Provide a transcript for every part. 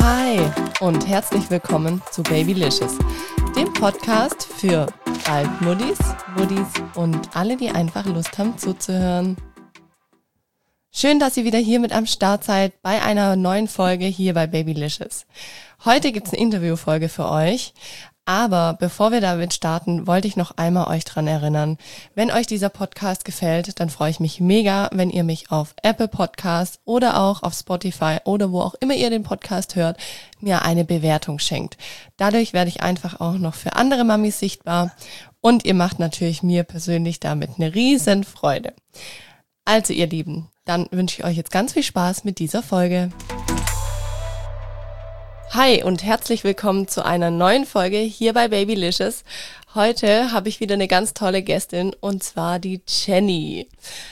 Hi und herzlich willkommen zu Babylicious, dem Podcast für Altmuddis, Muddis und alle, die einfach Lust haben zuzuhören. Schön, dass ihr wieder hier mit am Start seid bei einer neuen Folge hier bei Babylicious. Heute gibt's eine Interviewfolge für euch, aber bevor wir damit starten, wollte ich noch einmal euch dran erinnern, wenn euch dieser Podcast gefällt, dann freue ich mich mega, wenn ihr mich auf Apple Podcasts oder auch auf Spotify oder wo auch immer ihr den Podcast hört, mir eine Bewertung schenkt. Dadurch werde ich einfach auch noch für andere Mamis sichtbar und ihr macht natürlich mir persönlich damit eine riesen Freude. Also ihr Lieben, dann wünsche ich euch jetzt ganz viel Spaß mit dieser Folge. Hi und herzlich willkommen zu einer neuen Folge hier bei Babylicious. Heute habe ich wieder eine ganz tolle Gästin und zwar die Jenny.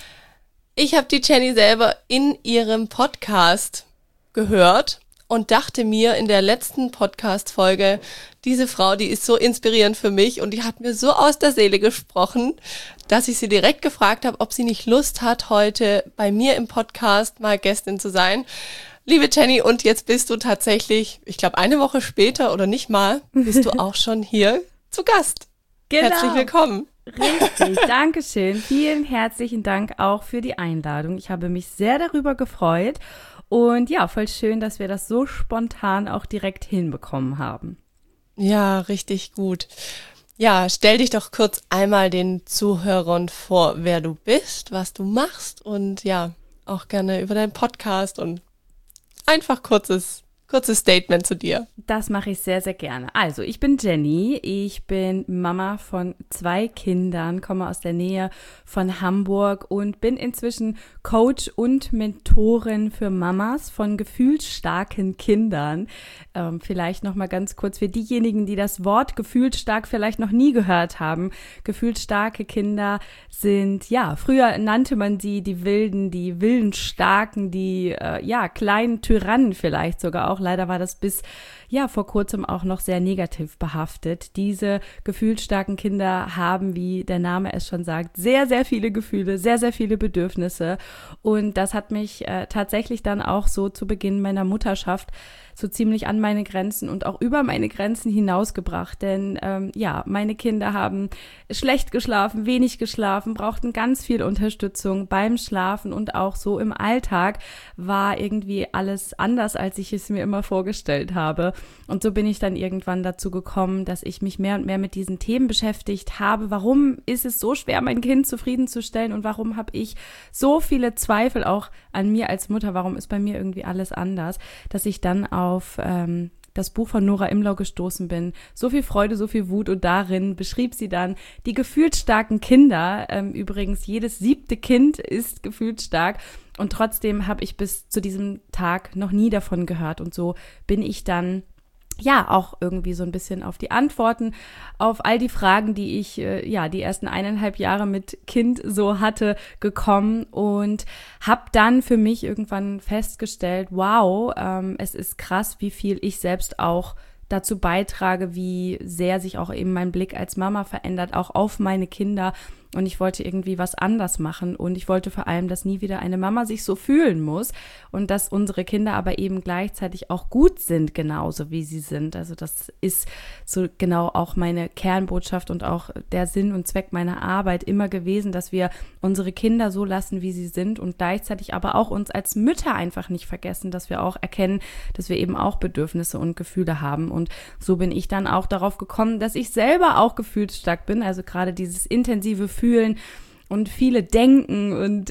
Ich habe die Jenny selber in ihrem Podcast gehört und dachte mir in der letzten Podcast-Folge, diese Frau, die ist so inspirierend für mich und die hat mir so aus der Seele gesprochen, dass ich sie direkt gefragt habe, ob sie nicht Lust hat, heute bei mir im Podcast mal Gästin zu sein. Liebe Jenny, und jetzt bist du tatsächlich, ich glaube eine Woche später oder nicht mal, bist du auch schon hier zu Gast. Genau. Herzlich willkommen. Richtig, Dankeschön. Vielen herzlichen Dank auch für die Einladung. Ich habe mich sehr darüber gefreut und ja, voll schön, dass wir das so spontan auch direkt hinbekommen haben. Ja, richtig gut. Ja, stell dich doch kurz einmal den Zuhörern vor, wer du bist, was du machst und ja, auch gerne über deinen Podcast und einfach kurzes Statement zu dir. Das mache ich sehr, sehr gerne. Also, ich bin Jenny, ich bin Mama von 2 Kindern, komme aus der Nähe von Hamburg und bin inzwischen Coach und Mentorin für Mamas von gefühlsstarken Kindern. Vielleicht nochmal ganz kurz für diejenigen, die das Wort gefühlsstark vielleicht noch nie gehört haben. Gefühlsstarke Kinder sind, ja, früher nannte man sie die Willensstarken, die, kleinen Tyrannen vielleicht sogar auch. Leider war das bis vor kurzem auch noch sehr negativ behaftet. Diese gefühlsstarken Kinder haben, wie der Name es schon sagt, sehr, sehr viele Gefühle, sehr, sehr viele Bedürfnisse. Und das hat mich tatsächlich dann auch so zu Beginn meiner Mutterschaft so ziemlich an meine Grenzen und auch über meine Grenzen hinausgebracht. Denn meine Kinder haben schlecht geschlafen, wenig geschlafen, brauchten ganz viel Unterstützung beim Schlafen und auch so im Alltag war irgendwie alles anders, als ich es mir immer vorgestellt habe. Und so bin ich dann irgendwann dazu gekommen, dass ich mich mehr und mehr mit diesen Themen beschäftigt habe. Warum ist es so schwer, mein Kind zufriedenzustellen und warum habe ich so viele Zweifel auch an mir als Mutter? Warum ist bei mir irgendwie alles anders? Dass ich dann auf das Buch von Nora Imlau gestoßen bin. So viel Freude, so viel Wut und darin beschrieb sie dann die gefühlsstarken Kinder. Übrigens, jedes 7. Kind ist gefühlsstark und trotzdem habe ich bis zu diesem Tag noch nie davon gehört und so bin ich dann auch irgendwie so ein bisschen auf die Antworten, auf all die Fragen, die ich, die ersten 1,5 Jahre mit Kind so hatte, gekommen und habe dann für mich irgendwann festgestellt, wow, es ist krass, wie viel ich selbst auch dazu beitrage, wie sehr sich auch eben mein Blick als Mama verändert, auch auf meine Kinder. Und ich wollte irgendwie was anders machen und ich wollte vor allem, dass nie wieder eine Mama sich so fühlen muss und dass unsere Kinder aber eben gleichzeitig auch gut sind, genauso wie sie sind. Also das ist so genau auch meine Kernbotschaft und auch der Sinn und Zweck meiner Arbeit immer gewesen, dass wir unsere Kinder so lassen, wie sie sind und gleichzeitig aber auch uns als Mütter einfach nicht vergessen, dass wir auch erkennen, dass wir eben auch Bedürfnisse und Gefühle haben. Und so bin ich dann auch darauf gekommen, dass ich selber auch gefühlsstark bin, also gerade dieses intensive Fühlen und viele denken und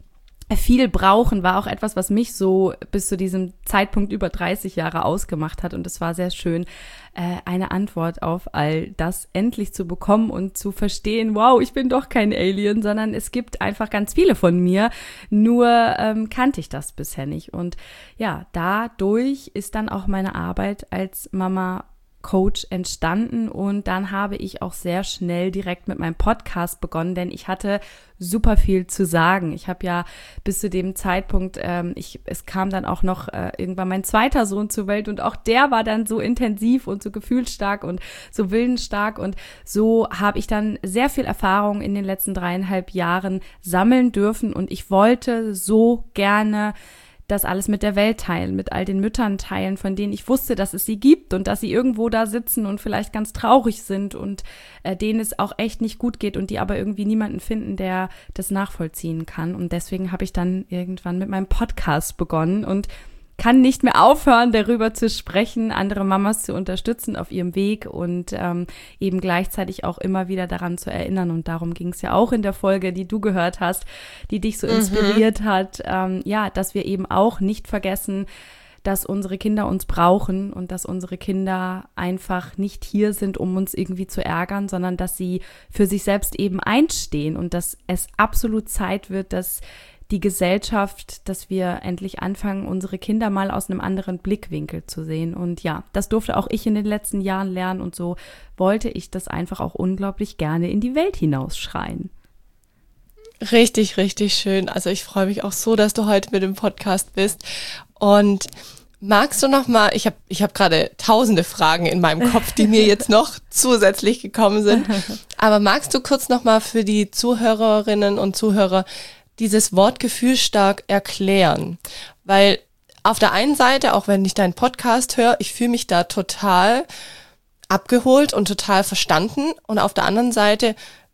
viel brauchen war auch etwas, was mich so bis zu diesem Zeitpunkt über 30 Jahre ausgemacht hat und es war sehr schön, eine Antwort auf all das endlich zu bekommen und zu verstehen, wow, ich bin doch kein Alien, sondern es gibt einfach ganz viele von mir, nur kannte ich das bisher nicht und ja, dadurch ist dann auch meine Arbeit als Mama Coach entstanden und dann habe ich auch sehr schnell direkt mit meinem Podcast begonnen, denn ich hatte super viel zu sagen. Ich habe ja bis zu dem Zeitpunkt, es kam dann auch noch irgendwann mein 2. Sohn zur Welt und auch der war dann so intensiv und so gefühlsstark und so willensstark und so habe ich dann sehr viel Erfahrung in den letzten 3,5 Jahren sammeln dürfen und ich wollte so gerne das alles mit der Welt teilen, mit all den Müttern teilen, von denen ich wusste, dass es sie gibt und dass sie irgendwo da sitzen und vielleicht ganz traurig sind und denen es auch echt nicht gut geht und die aber irgendwie niemanden finden, der das nachvollziehen kann. Und deswegen habe ich dann irgendwann mit meinem Podcast begonnen und kann nicht mehr aufhören, darüber zu sprechen, andere Mamas zu unterstützen auf ihrem Weg und eben gleichzeitig auch immer wieder daran zu erinnern. Und darum ging es ja auch in der Folge, die du gehört hast, die dich so inspiriert hat, dass wir eben auch nicht vergessen, dass unsere Kinder uns brauchen und dass unsere Kinder einfach nicht hier sind, um uns irgendwie zu ärgern, sondern dass sie für sich selbst eben einstehen und dass es absolut Zeit wird, dass die Gesellschaft, dass wir endlich anfangen, unsere Kinder mal aus einem anderen Blickwinkel zu sehen. Und ja, das durfte auch ich in den letzten Jahren lernen und so wollte ich das einfach auch unglaublich gerne in die Welt hinausschreien. Richtig, richtig schön. Also ich freue mich auch so, dass du heute mit dem Podcast bist. Und magst du noch mal, ich hab gerade tausende Fragen in meinem Kopf, die mir jetzt noch zusätzlich gekommen sind. Aber magst du kurz noch mal für die Zuhörerinnen und Zuhörer dieses Wort gefühlsstark erklären? Weil auf der einen Seite, auch wenn ich deinen Podcast höre, ich fühle mich da total abgeholt und total verstanden. Und auf der anderen Seite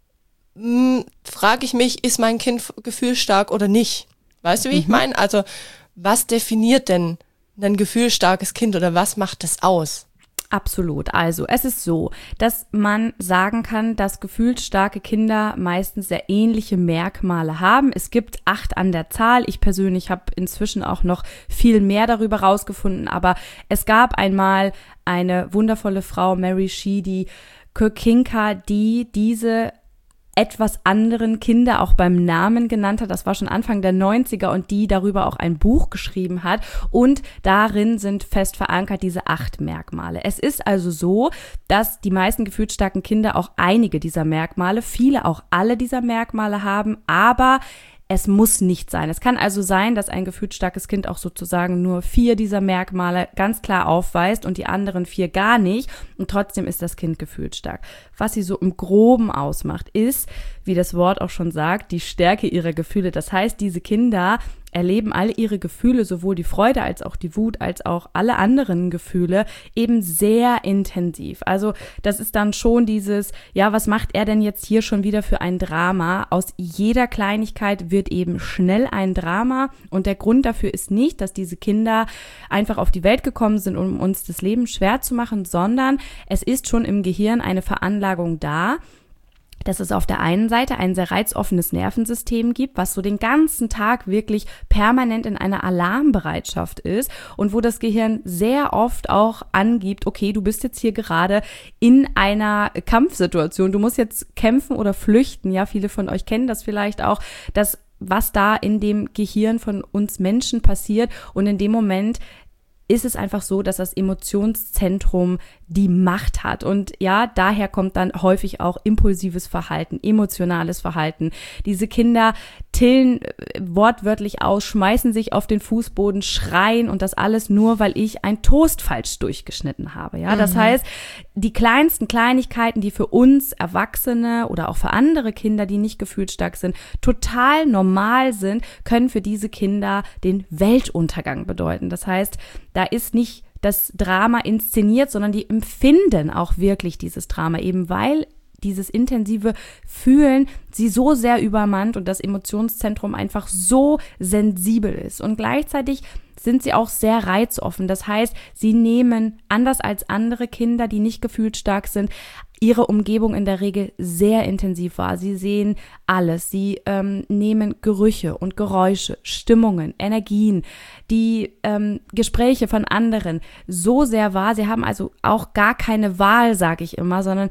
frage ich mich, ist mein Kind gefühlsstark oder nicht? Weißt du, wie ich meine? Also was definiert denn ein gefühlsstarkes Kind oder was macht es aus? Absolut. Also es ist so, dass man sagen kann, dass gefühlsstarke Kinder meistens sehr ähnliche Merkmale haben. Es gibt 8 an der Zahl. Ich persönlich habe inzwischen auch noch viel mehr darüber rausgefunden, aber es gab einmal eine wundervolle Frau, Mary Shih, die Kirkinka, die diese etwas anderen Kinder auch beim Namen genannt hat. Das war schon Anfang der 90er und die darüber auch ein Buch geschrieben hat. Und darin sind fest verankert diese 8 Merkmale. Es ist also so, dass die meisten gefühlsstarken Kinder auch einige dieser Merkmale, viele auch alle dieser Merkmale haben, aber es muss nicht sein. Es kann also sein, dass ein gefühlsstarkes Kind auch sozusagen nur 4 dieser Merkmale ganz klar aufweist und die anderen 4 gar nicht. Und trotzdem ist das Kind gefühlsstark. Was sie so im Groben ausmacht, ist, wie das Wort auch schon sagt, die Stärke ihrer Gefühle. Das heißt, diese Kinder erleben alle ihre Gefühle, sowohl die Freude als auch die Wut, als auch alle anderen Gefühle, eben sehr intensiv. Also das ist dann schon dieses, ja, was macht er denn jetzt hier schon wieder für ein Drama? Aus jeder Kleinigkeit wird eben schnell ein Drama und der Grund dafür ist nicht, dass diese Kinder einfach auf die Welt gekommen sind, um uns das Leben schwer zu machen, sondern es ist schon im Gehirn eine Veranlagung da, dass es auf der einen Seite ein sehr reizoffenes Nervensystem gibt, was so den ganzen Tag wirklich permanent in einer Alarmbereitschaft ist und wo das Gehirn sehr oft auch angibt, okay, du bist jetzt hier gerade in einer Kampfsituation, du musst jetzt kämpfen oder flüchten. Ja, viele von euch kennen das vielleicht auch, dass was da in dem Gehirn von uns Menschen passiert und in dem Moment ist es einfach so, dass das Emotionszentrum die Macht hat. Und ja, daher kommt dann häufig auch impulsives Verhalten, emotionales Verhalten. Diese Kinder tillen wortwörtlich aus, schmeißen sich auf den Fußboden, schreien und das alles nur, weil ich ein Toast falsch durchgeschnitten habe. Ja, das heißt, die kleinsten Kleinigkeiten, die für uns Erwachsene oder auch für andere Kinder, die nicht gefühlsstark sind, total normal sind, können für diese Kinder den Weltuntergang bedeuten. Das heißt, da ist nicht das Drama inszeniert, sondern die empfinden auch wirklich dieses Drama, eben weil dieses intensive Fühlen sie so sehr übermannt und das Emotionszentrum einfach so sensibel ist. Und gleichzeitig sind sie auch sehr reizoffen. Das heißt, sie nehmen, anders als andere Kinder, die nicht gefühlsstark sind, ihre Umgebung in der Regel sehr intensiv wahr. Sie sehen alles. Sie nehmen Gerüche und Geräusche, Stimmungen, Energien, die Gespräche von anderen so sehr wahr. Sie haben also auch gar keine Wahl, sage ich immer, sondern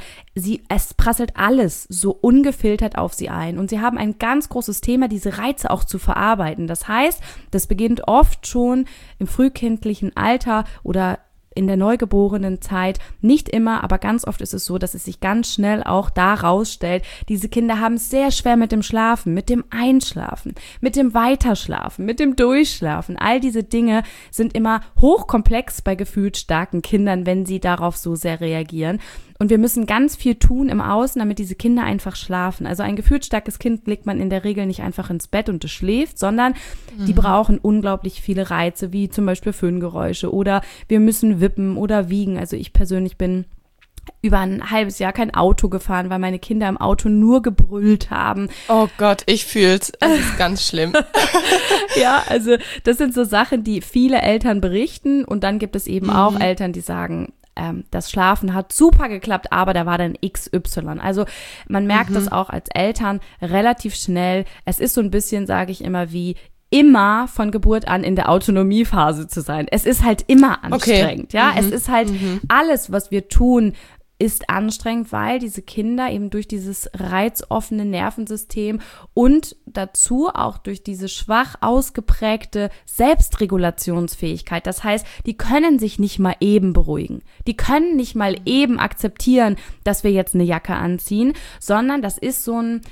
es prasselt alles so ungefiltert auf sie ein. Und sie haben ein ganz großes Thema, diese Reize auch zu verarbeiten. Das heißt, das beginnt oft schon im frühkindlichen Alter oder in der neugeborenen Zeit, nicht immer, aber ganz oft ist es so, dass es sich ganz schnell auch da rausstellt, diese Kinder haben es sehr schwer mit dem Schlafen, mit dem Einschlafen, mit dem Weiterschlafen, mit dem Durchschlafen. All diese Dinge sind immer hochkomplex bei gefühlt starken Kindern, wenn sie darauf so sehr reagieren. Und wir müssen ganz viel tun im Außen, damit diese Kinder einfach schlafen. Also ein gefühlsstarkes Kind legt man in der Regel nicht einfach ins Bett und es schläft, sondern die brauchen unglaublich viele Reize, wie zum Beispiel Föhngeräusche oder wir müssen wippen oder wiegen. Also ich persönlich bin über ein halbes Jahr kein Auto gefahren, weil meine Kinder im Auto nur gebrüllt haben. Oh Gott, ich fühl's. Es ist ganz schlimm. Ja, also das sind so Sachen, die viele Eltern berichten und dann gibt es eben auch Eltern, die sagen, das Schlafen hat super geklappt, aber da war dann XY. Also man merkt das auch als Eltern relativ schnell. Es ist so ein bisschen, sage ich immer, wie immer von Geburt an in der Autonomiephase zu sein. Es ist halt immer anstrengend, ja. Es ist halt alles, was wir tun, ist anstrengend, weil diese Kinder eben durch dieses reizoffene Nervensystem und dazu auch durch diese schwach ausgeprägte Selbstregulationsfähigkeit, das heißt, die können sich nicht mal eben beruhigen. Die können nicht mal eben akzeptieren, dass wir jetzt eine Jacke anziehen, sondern das ist so eine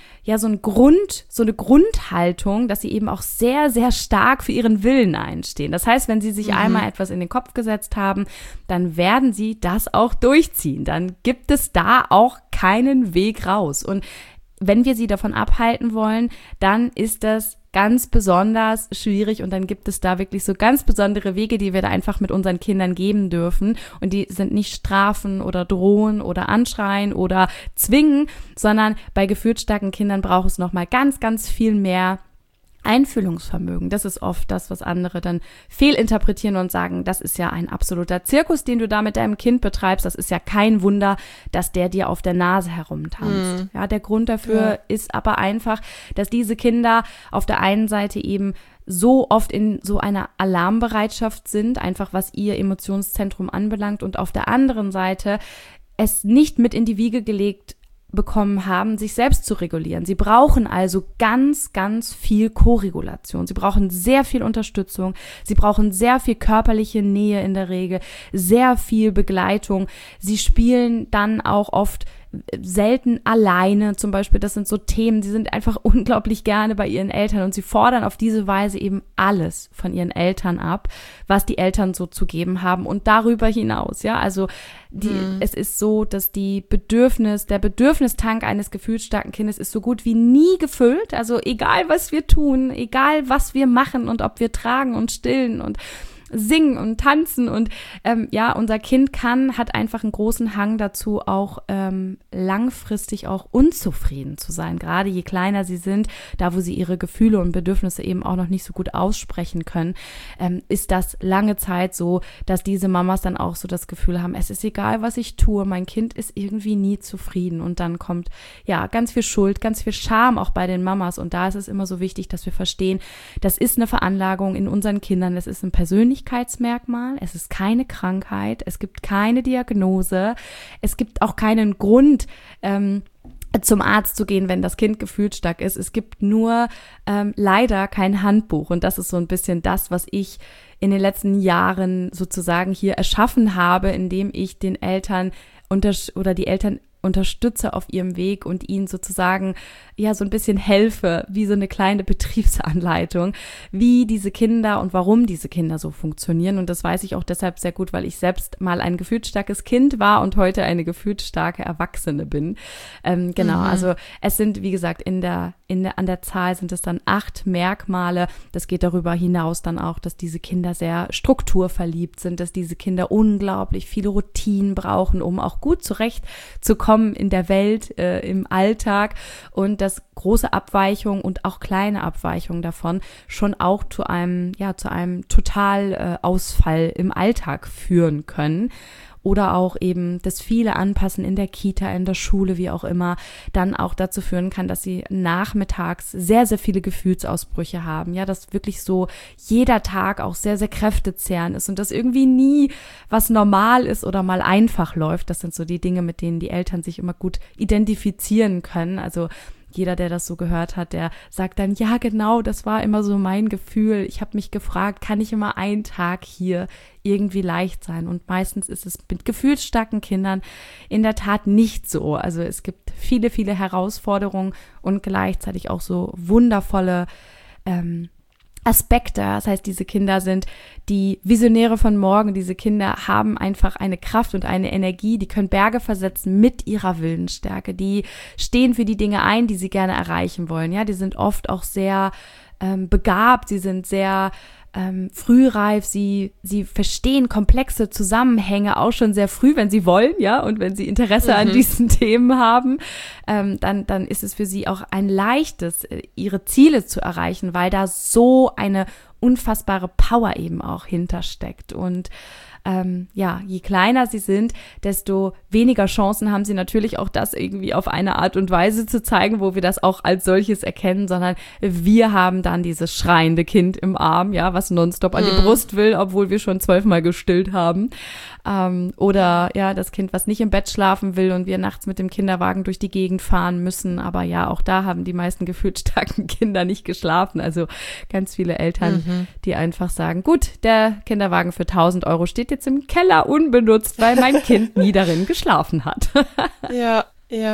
Grundhaltung, dass sie eben auch sehr, sehr stark für ihren Willen einstehen. Das heißt, wenn sie sich einmal etwas in den Kopf gesetzt haben, dann werden sie das auch durchziehen. Dann gibt es da auch keinen Weg raus. Und wenn wir sie davon abhalten wollen, dann ist das ganz besonders schwierig und dann gibt es da wirklich so ganz besondere Wege, die wir da einfach mit unseren Kindern geben dürfen und die sind nicht strafen oder drohen oder anschreien oder zwingen, sondern bei gefühlsstarken Kindern braucht es nochmal ganz, ganz viel mehr Einfühlungsvermögen. Das ist oft das, was andere dann fehlinterpretieren und sagen, das ist ja ein absoluter Zirkus, den du da mit deinem Kind betreibst. Das ist ja kein Wunder, dass der dir auf der Nase herumtanzt. Ja, der Grund dafür ist aber einfach, dass diese Kinder auf der einen Seite eben so oft in so einer Alarmbereitschaft sind, einfach was ihr Emotionszentrum anbelangt und auf der anderen Seite es nicht mit in die Wiege gelegt bekommen haben, sich selbst zu regulieren. Sie brauchen also ganz, ganz viel Koregulation. Sie brauchen sehr viel Unterstützung. Sie brauchen sehr viel körperliche Nähe in der Regel, sehr viel Begleitung. Sie spielen dann auch oft selten alleine zum Beispiel. Das sind so Themen, die sind einfach unglaublich gerne bei ihren Eltern und sie fordern auf diese Weise eben alles von ihren Eltern ab, was die Eltern so zu geben haben und darüber hinaus, ja, also es ist so, dass der Bedürfnistank eines gefühlsstarken Kindes ist so gut wie nie gefüllt, also egal was wir tun, egal was wir machen und ob wir tragen und stillen und singen und tanzen und unser Kind hat einfach einen großen Hang dazu, auch langfristig auch unzufrieden zu sein. Gerade je kleiner sie sind, da wo sie ihre Gefühle und Bedürfnisse eben auch noch nicht so gut aussprechen können, ist das lange Zeit so, dass diese Mamas dann auch so das Gefühl haben, es ist egal, was ich tue, mein Kind ist irgendwie nie zufrieden und dann kommt ganz viel Schuld, ganz viel Scham auch bei den Mamas und da ist es immer so wichtig, dass wir verstehen, das ist eine Veranlagung in unseren Kindern, das ist ein Persönlichkeitsmerkmal, es ist keine Krankheit, es gibt keine Diagnose, es gibt auch keinen Grund, zum Arzt zu gehen, wenn das Kind gefühlsstark ist. Es gibt nur leider kein Handbuch und das ist so ein bisschen das, was ich in den letzten Jahren sozusagen hier erschaffen habe, indem ich den Eltern die Eltern unterstütze auf ihrem Weg und ihnen sozusagen so ein bisschen helfe, wie so eine kleine Betriebsanleitung, wie diese Kinder und warum diese Kinder so funktionieren. Und das weiß ich auch deshalb sehr gut, weil ich selbst mal ein gefühlsstarkes Kind war und heute eine gefühlsstarke Erwachsene bin. Also es sind, wie gesagt, an der Zahl sind es dann 8 Merkmale. Das geht darüber hinaus dann auch, dass diese Kinder sehr strukturverliebt sind, dass diese Kinder unglaublich viele Routinen brauchen, um auch gut zurechtzukommen in der Welt, im Alltag und dass große Abweichungen und auch kleine Abweichungen davon schon auch zu einem Totalausfall im Alltag führen können. Oder auch eben das viele Anpassen in der Kita, in der Schule, wie auch immer, dann auch dazu führen kann, dass sie nachmittags sehr, sehr viele Gefühlsausbrüche haben. Ja, dass wirklich so jeder Tag auch sehr, sehr kräftezehrend ist und dass irgendwie nie was normal ist oder mal einfach läuft. Das sind so die Dinge, mit denen die Eltern sich immer gut identifizieren können. Also jeder, der das so gehört hat, der sagt dann, ja genau, das war immer so mein Gefühl. Ich habe mich gefragt, kann ich immer einen Tag hier irgendwie leicht sein? Und meistens ist es mit gefühlsstarken Kindern in der Tat nicht so. Also es gibt viele, viele Herausforderungen und gleichzeitig auch so wundervolle Aspekte. Das heißt, diese Kinder sind die Visionäre von morgen. Diese Kinder haben einfach eine Kraft und eine Energie, die können Berge versetzen mit ihrer Willensstärke. Die stehen für die Dinge ein, die sie gerne erreichen wollen. Ja, die sind oft auch sehr begabt, sie sind sehr frühreif, sie verstehen komplexe Zusammenhänge auch schon sehr früh, wenn sie wollen, ja, und wenn sie Interesse an diesen Themen haben, dann ist es für sie auch ein leichtes, ihre Ziele zu erreichen, weil da so eine unfassbare Power eben auch hintersteckt. Und je kleiner sie sind, desto weniger Chancen haben sie natürlich auch das irgendwie auf eine Art und Weise zu zeigen, wo wir das auch als solches erkennen, sondern wir haben dann dieses schreiende Kind im Arm, ja, was nonstop an die Brust will, obwohl wir schon 12-mal gestillt haben. Oder ja, das Kind, was nicht im Bett schlafen will und wir nachts mit dem Kinderwagen durch die Gegend fahren müssen. Aber ja, auch da haben die meisten gefühlt starken Kinder nicht geschlafen. Also ganz viele Eltern, die einfach sagen, gut, der Kinderwagen für 1.000 Euro steht jetzt im Keller unbenutzt, weil mein Kind nie darin geschlafen hat. Ja.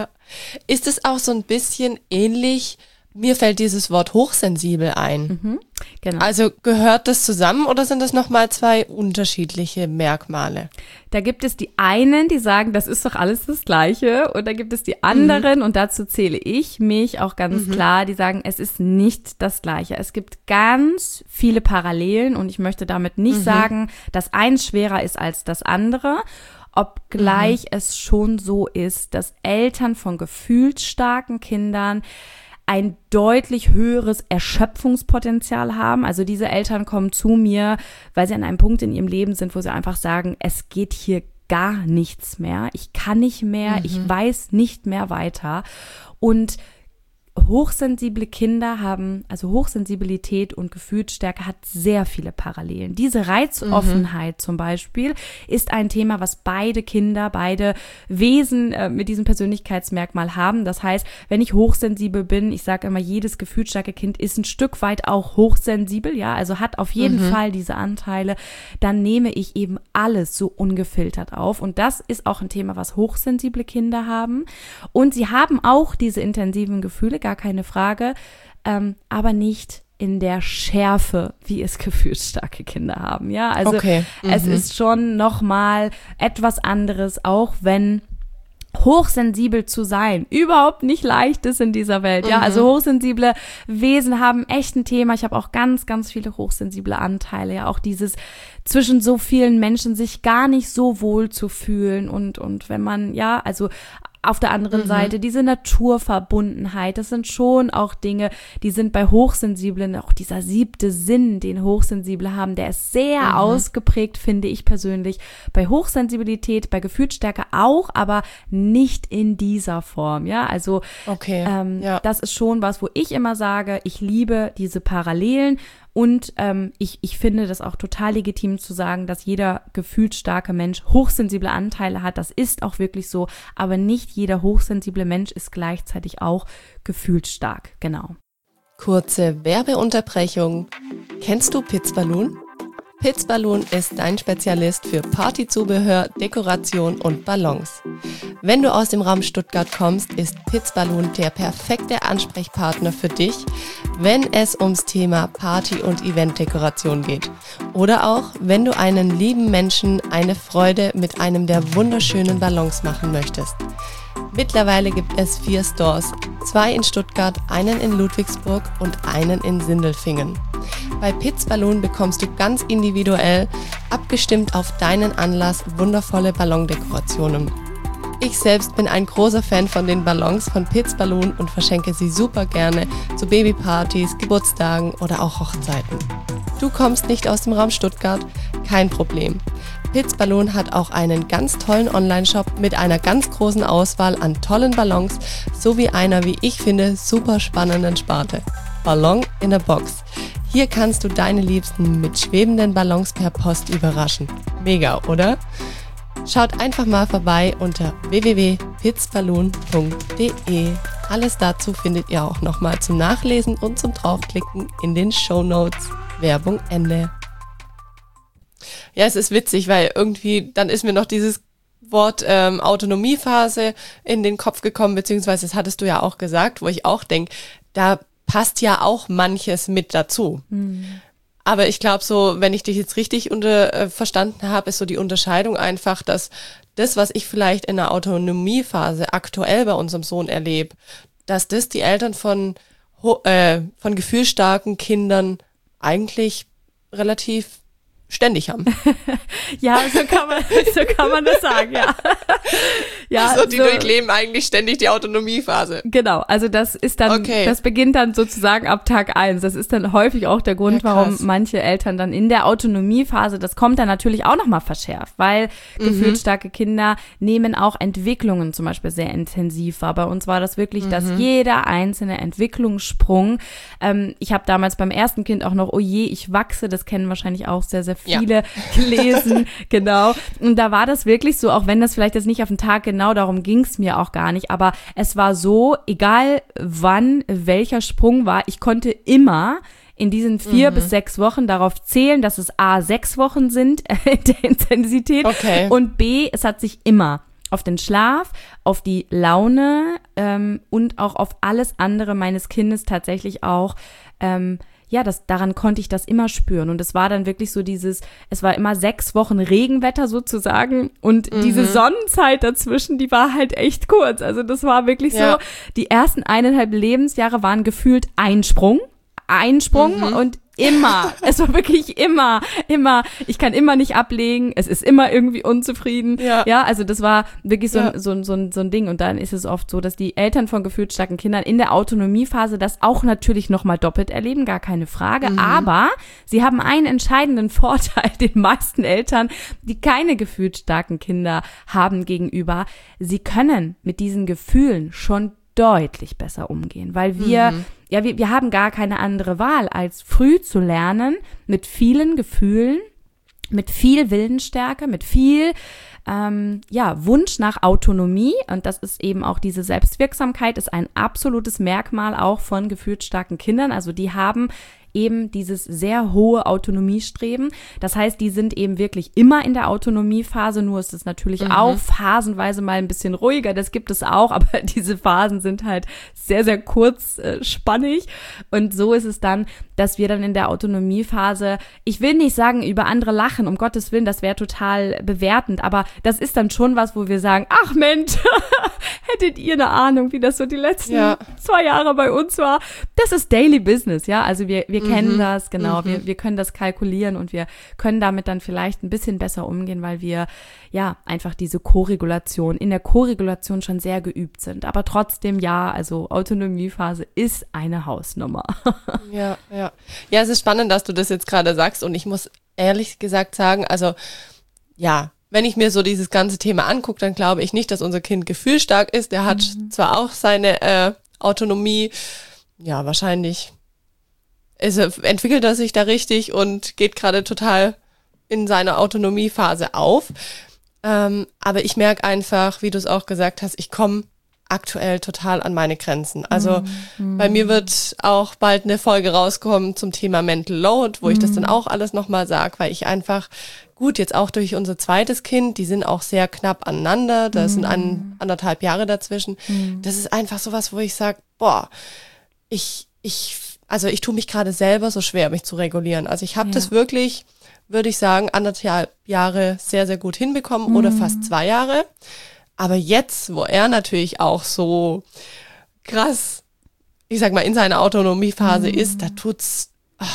Ist es auch so ein bisschen ähnlich? Mir fällt dieses Wort hochsensibel ein. Genau. Also gehört das zusammen oder sind das nochmal zwei unterschiedliche Merkmale? Da gibt es die einen, die sagen, das ist doch alles das Gleiche. Und da gibt es die anderen, und dazu zähle ich mich auch ganz klar, die sagen, es ist nicht das Gleiche. Es gibt ganz viele Parallelen und ich möchte damit nicht sagen, dass eins schwerer ist als das andere. Obgleich es schon so ist, dass Eltern von gefühlsstarken Kindern ein deutlich höheres Erschöpfungspotenzial haben. Also diese Eltern kommen zu mir, weil sie an einem Punkt in ihrem Leben sind, wo sie einfach sagen, es geht hier gar nichts mehr. Ich kann nicht mehr, ich weiß nicht mehr weiter. Und hochsensible Kinder haben, also Hochsensibilität und Gefühlsstärke hat sehr viele Parallelen. Diese Reizoffenheit zum Beispiel ist ein Thema, was beide Kinder, beide Wesen mit diesem Persönlichkeitsmerkmal haben. Das heißt, wenn ich hochsensibel bin, ich sage immer, jedes gefühlsstarke Kind ist ein Stück weit auch hochsensibel, ja, also hat auf jeden Fall diese Anteile, dann nehme ich eben alles so ungefiltert auf. Und das ist auch ein Thema, was hochsensible Kinder haben. Und sie haben auch diese intensiven Gefühle, gar keine Frage, aber nicht in der Schärfe, wie es gefühlsstarke Kinder haben. Ja, also es ist schon nochmal etwas anderes, auch wenn hochsensibel zu sein überhaupt nicht leicht ist in dieser Welt. Ja, also hochsensible Wesen haben echt ein Thema. Ich habe auch ganz, ganz viele hochsensible Anteile. Ja, auch dieses zwischen so vielen Menschen sich gar nicht so wohl zu fühlen und wenn man, ja, also auf der anderen Seite diese Naturverbundenheit, das sind schon auch Dinge, die sind bei Hochsensiblen, auch dieser 7. Sinn, den Hochsensible haben, der ist sehr ausgeprägt, finde ich persönlich, bei Hochsensibilität, bei Gefühlsstärke auch, aber nicht in dieser Form, ja, also das ist schon was, wo ich immer sage, ich liebe diese Parallelen. Und ich finde das auch total legitim zu sagen, dass jeder gefühlsstarke Mensch hochsensible Anteile hat. Das ist auch wirklich so. Aber nicht jeder hochsensible Mensch ist gleichzeitig auch gefühlsstark. Genau. Kurze Werbeunterbrechung. Kennst du Piz Balloon? Piz Balloon ist dein Spezialist für Partyzubehör, Dekoration und Ballons. Wenn du aus dem Raum Stuttgart kommst, ist Piz Balloon der perfekte Ansprechpartner für dich, wenn es ums Thema Party- und Eventdekoration geht. Oder auch, wenn du einen lieben Menschen eine Freude mit einem der wunderschönen Ballons machen möchtest. Mittlerweile gibt es 4 Stores, 2 in Stuttgart, einen in Ludwigsburg und einen in Sindelfingen. Bei Piz Balloon bekommst du ganz individuell, abgestimmt auf deinen Anlass, wundervolle Ballondekorationen. Ich selbst bin ein großer Fan von den Ballons von Piz Balloon und verschenke sie super gerne zu Babypartys, Geburtstagen oder auch Hochzeiten. Du kommst nicht aus dem Raum Stuttgart? Kein Problem. Piz Balloon hat auch einen ganz tollen Online-Shop mit einer ganz großen Auswahl an tollen Ballons sowie einer, wie ich finde, super spannenden Sparte. Ballon in a Box. Hier kannst du deine Liebsten mit schwebenden Ballons per Post überraschen. Mega, oder? Schaut einfach mal vorbei unter www.pizballoon.de. Alles dazu findet ihr auch nochmal zum Nachlesen und zum Draufklicken in den Shownotes. Werbung Ende. Ja, es ist witzig, weil irgendwie, dann ist mir noch dieses Wort Autonomiephase in den Kopf gekommen, beziehungsweise das hattest du ja auch gesagt, wo ich auch denke, da passt ja auch manches mit dazu. Aber ich glaube so, wenn ich dich jetzt richtig verstanden habe, ist so die Unterscheidung einfach, dass das, was ich vielleicht in der Autonomiephase aktuell bei unserem Sohn erlebe, dass das die Eltern von gefühlsstarken Kindern eigentlich relativ ständig haben. Ja, so kann man das sagen, ja. Ja, also die durchleben eigentlich ständig die Autonomiephase. Genau, also das ist dann, das beginnt dann sozusagen ab Tag 1. Das ist dann häufig auch der Grund, warum manche Eltern dann in der Autonomiephase, das kommt dann natürlich auch nochmal verschärft, weil gefühlsstarke Kinder nehmen auch Entwicklungen zum Beispiel sehr intensiv wahr. Bei uns war das wirklich, dass jeder einzelne Entwicklungssprung, ich habe damals beim ersten Kind auch noch, oh je, ich wachse, das kennen wahrscheinlich auch sehr, sehr viele gelesen, genau. Und da war das wirklich so, auch wenn das vielleicht jetzt nicht auf den Tag genau, darum ging es mir auch gar nicht, aber es war so, egal wann welcher Sprung war, ich konnte immer in diesen 4 bis 6 Wochen darauf zählen, dass es A, 6 Wochen sind in der Intensität und B, es hat sich immer auf den Schlaf, auf die Laune und auch auf alles andere meines Kindes tatsächlich auch daran konnte ich das immer spüren. Und es war dann wirklich so es war immer 6 Wochen Regenwetter sozusagen und diese Sonnenzeit dazwischen, die war halt echt kurz. Also das war wirklich so, die ersten 1,5 Lebensjahre waren gefühlt ein Sprung und immer, es war wirklich immer, ich kann immer nicht ablegen, es ist immer irgendwie unzufrieden, also das war wirklich so ein Ding und dann ist es oft so, dass die Eltern von gefühlsstarken Kindern in der Autonomiephase das auch natürlich nochmal doppelt erleben, gar keine Frage, aber sie haben einen entscheidenden Vorteil den meisten Eltern, die keine gefühlsstarken Kinder haben gegenüber, sie können mit diesen Gefühlen schon deutlich besser umgehen, weil wir haben gar keine andere Wahl, als früh zu lernen, mit vielen Gefühlen, mit viel Willensstärke, mit viel Wunsch nach Autonomie, und das ist eben auch diese Selbstwirksamkeit, ist ein absolutes Merkmal auch von gefühlsstarken Kindern, also die haben eben dieses sehr hohe Autonomiestreben. Das heißt, die sind eben wirklich immer in der Autonomiephase, nur ist es natürlich auch phasenweise mal ein bisschen ruhiger, das gibt es auch, aber diese Phasen sind halt sehr, sehr kurzspannig und so ist es dann, dass wir dann in der Autonomiephase, ich will nicht sagen, über andere lachen, um Gottes Willen, das wäre total bewertend, aber das ist dann schon was, wo wir sagen, ach Mensch, hättet ihr eine Ahnung, wie das so die letzten 2 Jahre bei uns war. Das ist Daily Business, ja, also wir kennen das, genau, wir können das kalkulieren und wir können damit dann vielleicht ein bisschen besser umgehen, weil wir einfach diese in der Koregulation schon sehr geübt sind, aber trotzdem also Autonomiephase ist eine Hausnummer. Ja, es ist spannend, dass du das jetzt gerade sagst und ich muss ehrlich gesagt sagen, also wenn ich mir so dieses ganze Thema angucke, dann glaube ich nicht, dass unser Kind gefühlsstark ist. Der hat zwar auch seine Autonomie, wahrscheinlich entwickelt er sich da richtig und geht gerade total in seiner Autonomiephase auf. Aber ich merke einfach, wie du es auch gesagt hast, ich komme aktuell total an meine Grenzen. Also bei mir wird auch bald eine Folge rauskommen zum Thema Mental Load, wo ich das dann auch alles nochmal sage, weil ich einfach, gut, jetzt auch durch unser zweites Kind, die sind auch sehr knapp aneinander, da sind 1,5 Jahre dazwischen. Das ist einfach sowas, wo ich sage, ich tue mich gerade selber so schwer, mich zu regulieren. Also ich habe das wirklich, würde ich sagen, 1,5 Jahre sehr, sehr gut hinbekommen oder fast 2 Jahre. Aber jetzt, wo er natürlich auch so krass, ich sag mal, in seiner Autonomiephase ist, da tut's